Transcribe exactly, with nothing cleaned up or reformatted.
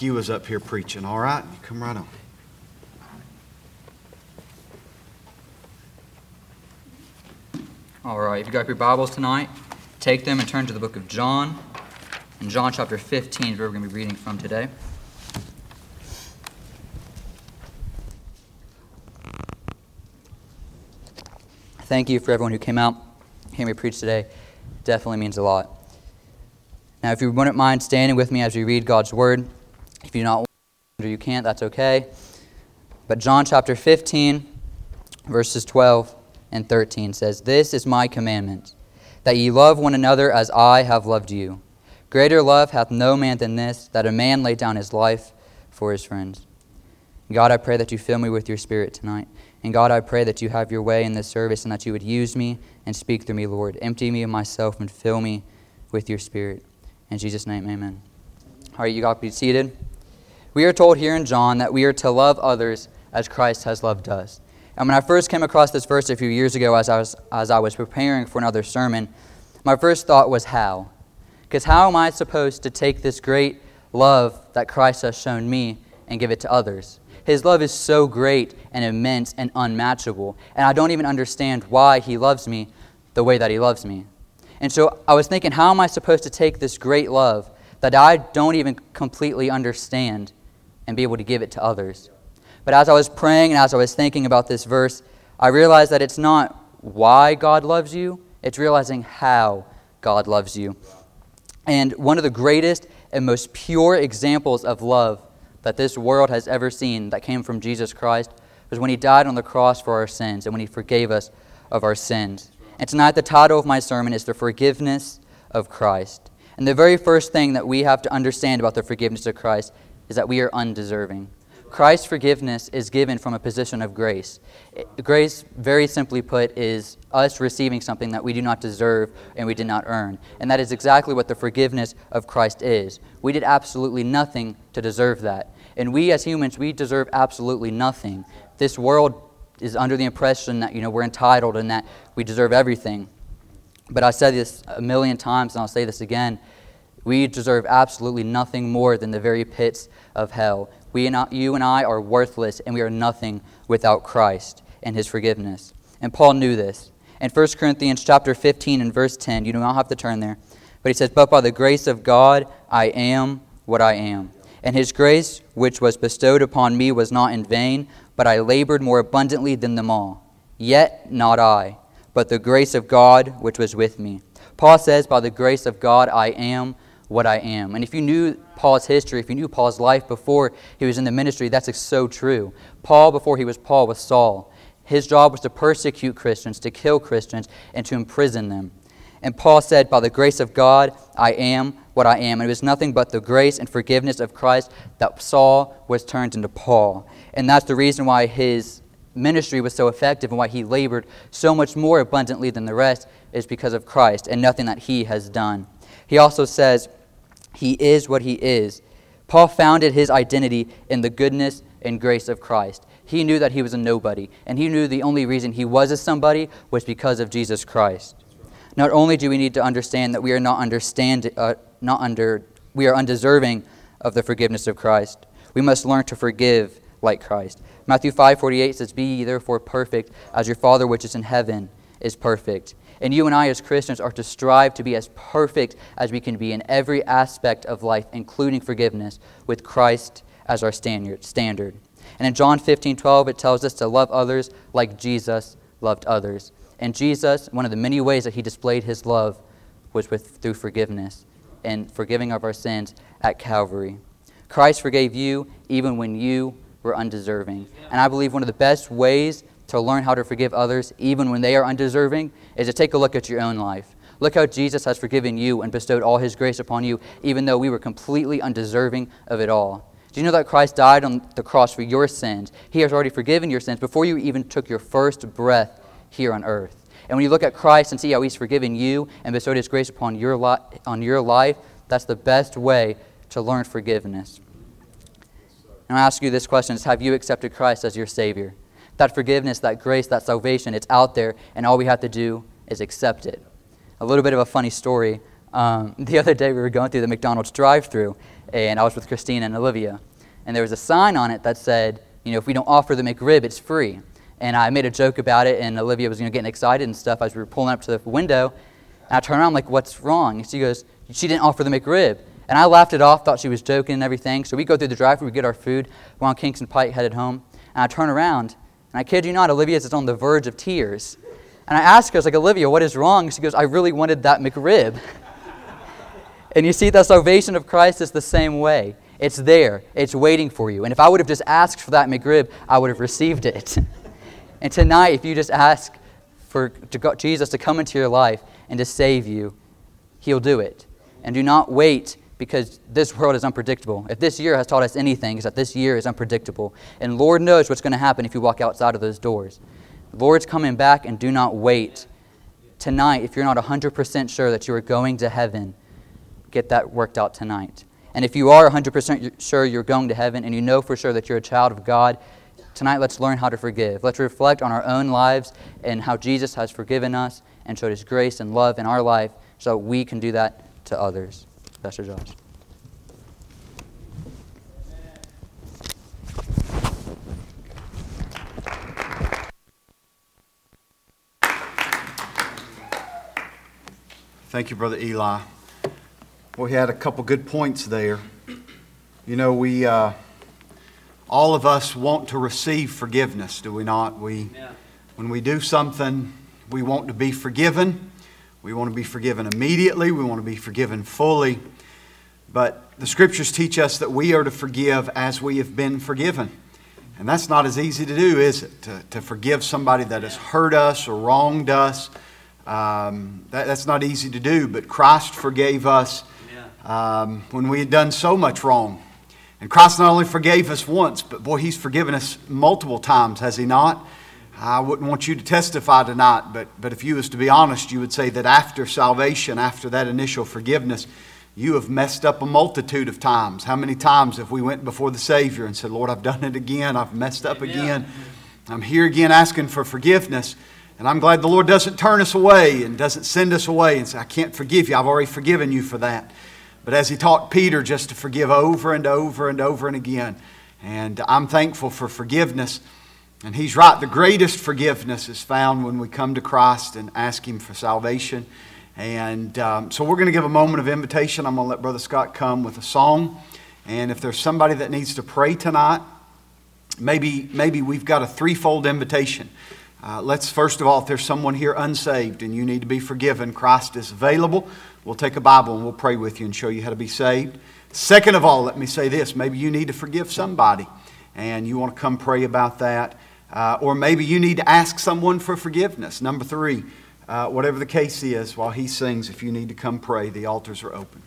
You was up here preaching, all right? You come right on. All right, if you got your Bibles tonight, take them and turn to the book of John. In John chapter fifteen is where we're going to be reading from today. Thank you for everyone who came out, hear me preach today. It definitely means a lot. Now, if you wouldn't mind standing with me as we read God's Word, if you do not want to, you can't, that's okay. But John chapter fifteen, verses twelve and thirteen says, "This is my commandment, that ye love one another as I have loved you. Greater love hath no man than this, that a man lay down his life for his friends." God, I pray that you fill me with your Spirit tonight. And God, I pray that you have your way in this service and that you would use me and speak through me, Lord. Empty me of myself and fill me with your Spirit. In Jesus' name, amen. All right, you got to be seated. We are told here in John that we are to love others as Christ has loved us. And when I first came across this verse a few years ago as I was, as I was preparing for another sermon, my first thought was how? Because how am I supposed to take this great love that Christ has shown me and give it to others? His love is so great and immense and unmatchable, and I don't even understand why he loves me the way that he loves me. And so I was thinking, how am I supposed to take this great love that I don't even completely understand and be able to give it to others? But as I was praying and as I was thinking about this verse, I realized that it's not why God loves you, it's realizing how God loves you. And one of the greatest and most pure examples of love that this world has ever seen that came from Jesus Christ was when he died on the cross for our sins and when he forgave us of our sins. And tonight the title of my sermon is The Forgiveness of Christ. And the very first thing that we have to understand about the forgiveness of Christ is that we are undeserving. Christ's forgiveness is given from a position of grace. Grace, very simply put, is us receiving something that we do not deserve and we did not earn. And that is exactly what the forgiveness of Christ is. We did absolutely nothing to deserve that. And we as humans, we deserve absolutely nothing. This world is under the impression that, you know, we're entitled and that we deserve everything. But I said this a million times and I'll say this again. We deserve absolutely nothing more than the very pits of hell. We and I, you and I are worthless, and we are nothing without Christ and his forgiveness. And Paul knew this. In First Corinthians chapter fifteen and verse ten, you do not have to turn there, but he says, "But by the grace of God I am what I am. And his grace which was bestowed upon me was not in vain, but I labored more abundantly than them all. Yet not I, but the grace of God which was with me." Paul says, by the grace of God I am what I am. And if you knew Paul's history, if you knew Paul's life before he was in the ministry, that's so true. Paul, before he was Paul, was Saul. His job was to persecute Christians, to kill Christians, and to imprison them. And Paul said, by the grace of God, I am what I am. And it was nothing but the grace and forgiveness of Christ that Saul was turned into Paul. And that's the reason why his ministry was so effective and why he labored so much more abundantly than the rest is because of Christ and nothing that he has done. He also says, he is what he is. Paul founded his identity in the goodness and grace of Christ. He knew that he was a nobody, and he knew the only reason he was a somebody was because of Jesus Christ. Not only do we need to understand that we are not understand, uh, not under, we are undeserving of the forgiveness of Christ, we must learn to forgive like Christ. Matthew five forty-eight says, "Be ye therefore perfect, as your Father which is in heaven is perfect." And you and I as Christians are to strive to be as perfect as we can be in every aspect of life, including forgiveness, with Christ as our standard. standard. And in John fifteen twelve, it tells us to love others like Jesus loved others. And Jesus, one of the many ways that he displayed his love was with through forgiveness and forgiving of our sins at Calvary. Christ forgave you even when you were undeserving. And I believe one of the best ways to learn how to forgive others, even when they are undeserving, is to take a look at your own life. Look how Jesus has forgiven you and bestowed all his grace upon you, even though we were completely undeserving of it all. Do you know that Christ died on the cross for your sins? He has already forgiven your sins before you even took your first breath here on earth. And when you look at Christ and see how he's forgiven you and bestowed his grace upon your, li- on your life, that's the best way to learn forgiveness. And I'll ask you this question, is have you accepted Christ as your Savior? That forgiveness, that grace, that salvation, it's out there, and all we have to do is accept it. A little bit of a funny story. Um, the other day we were going through the McDonald's drive-thru, and I was with Christine and Olivia, and there was a sign on it that said, you know, if we don't offer the McRib, it's free. And I made a joke about it, and Olivia was, you know, getting excited and stuff as we were pulling up to the window. And I turned around, I'm like, what's wrong? And she goes, she didn't offer the McRib. And I laughed it off, thought she was joking and everything. So we go through the drive-thru, we get our food. We're on Kingston Pike, headed home. And I turn around, and I kid you not, Olivia's is on the verge of tears. And I asked her, I was like, Olivia, what is wrong? She goes, I really wanted that McRib. And you see, the salvation of Christ is the same way. It's there. It's waiting for you. And if I would have just asked for that McRib, I would have received it. And tonight, if you just ask for to go, Jesus to come into your life and to save you, He'll do it. And do not wait, because this world is unpredictable. If this year has taught us anything, it's that this year is unpredictable. And Lord knows what's going to happen if you walk outside of those doors. The Lord's coming back, and do not wait. Tonight, if you're not one hundred percent sure that you are going to heaven, get that worked out tonight. And if you are one hundred percent sure you're going to heaven, and you know for sure that you're a child of God, tonight let's learn how to forgive. Let's reflect on our own lives and how Jesus has forgiven us and showed His grace and love in our life so we can do that to others. Pastor Josh. Thank you, Brother Eli. Well, he had a couple good points there. You know, we, uh, all of us want to receive forgiveness, do we not? We, yeah. When we do something, we want to be forgiven. We want to be forgiven immediately. We want to be forgiven fully. But the Scriptures teach us that we are to forgive as we have been forgiven. And that's not as easy to do, is it? To, to forgive somebody that has hurt us or wronged us. Um, that, that's not easy to do, but Christ forgave us um, when we had done so much wrong. And Christ not only forgave us once, but boy, He's forgiven us multiple times, has He not? I wouldn't want you to testify tonight, but, but if you was to be honest, you would say that after salvation, after that initial forgiveness, you have messed up a multitude of times. How many times have we went before the Savior and said, Lord, I've done it again, I've messed up again, I'm here again asking for forgiveness. And I'm glad the Lord doesn't turn us away and doesn't send us away and say, I can't forgive you. I've already forgiven you for that. But as He taught Peter just to forgive over and over and over and again. And I'm thankful for forgiveness. And he's right. The greatest forgiveness is found when we come to Christ and ask Him for salvation. And um, so we're going to give a moment of invitation. I'm going to let Brother Scott come with a song. And if there's somebody that needs to pray tonight, maybe, maybe we've got a threefold invitation. Uh, let's first of all, if there's someone here unsaved and you need to be forgiven, Christ is available. We'll take a Bible and we'll pray with you and show you how to be saved. Second of all, let me say this. Maybe you need to forgive somebody and you want to come pray about that. Uh, or maybe you need to ask someone for forgiveness. Number three, uh, whatever the case is, while he sings, if you need to come pray, the altars are open.